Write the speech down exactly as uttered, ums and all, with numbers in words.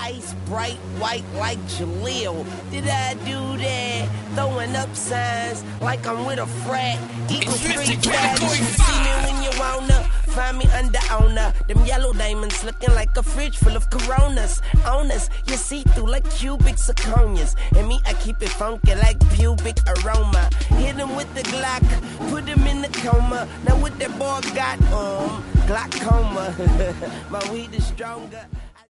ice bright white like Jaleel. Did I do that? Throwing up signs like I'm with a frat. Eating street fat. You see me when you wanna. Find me under owner. Them yellow diamonds looking like a fridge full of Coronas. Owners, you see through like cubic zirconias. And me, I keep it funky like pubic aroma. Hit him with the Glock, put him in the coma. Now what that boy got, um, glaucoma. My weed is stronger.